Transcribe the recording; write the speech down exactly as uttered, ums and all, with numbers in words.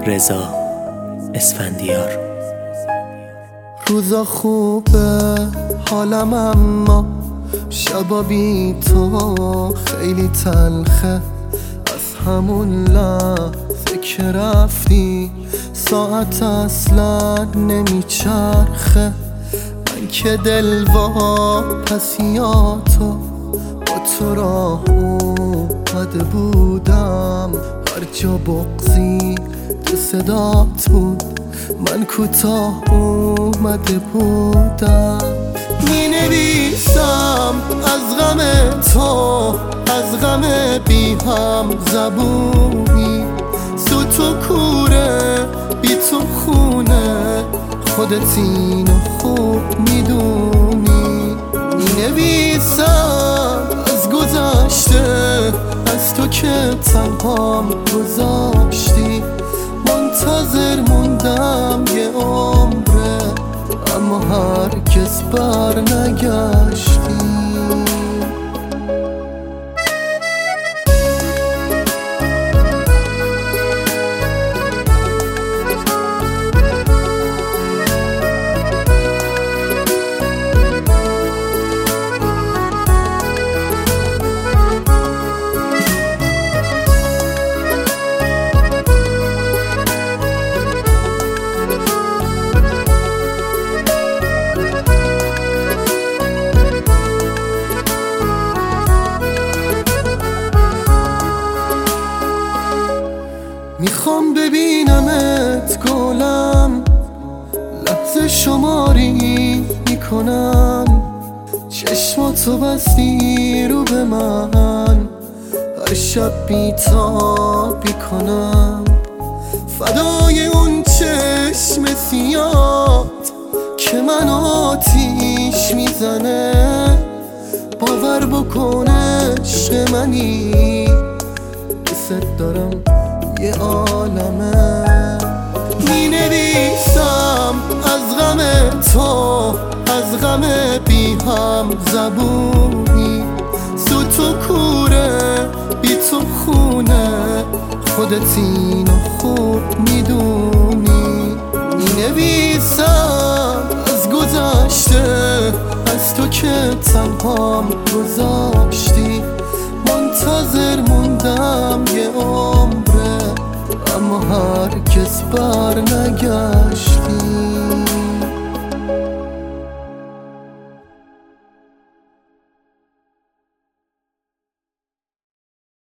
رضا اسفندیار. روزا خوبه حالم اما شبا بی تو خیلی تلخه. از همون لحظه که رفتی ساعت اصلا نمیچرخه. من که دل واپسیاتو با تو راه اومده بودم، هر جا بغضی تو صدات بود من کوتاه اومده بودم. می نویسم از غم تو، از غم بی هم زبونی، سو تو کوره بی تو خونه، خودت اینو خوب میدونی. می نویسم از گذشته، از تو که تنهام گذاشتی. منتظر موندم یه عمره اما هرگز بر نگشتی. میخوام ببینمت گلم، لحظه شماری میکنم، چشماتو بستی رو به من، هر شب بیتابی کنم. فدای اون چشم سیاد که من آتیش میزنه، باور بکن عشق منی دوست دارم یه عالمه. می نویسم از غم تو، از غم بی هم زبونی، سو تو کوره بی تو خونه، خودت اینو خوب میدونی. می نویسم از گذشته، از تو که تنهام گذاشتی. منتظر موندم یه عمره اما هرگز بر نگشت.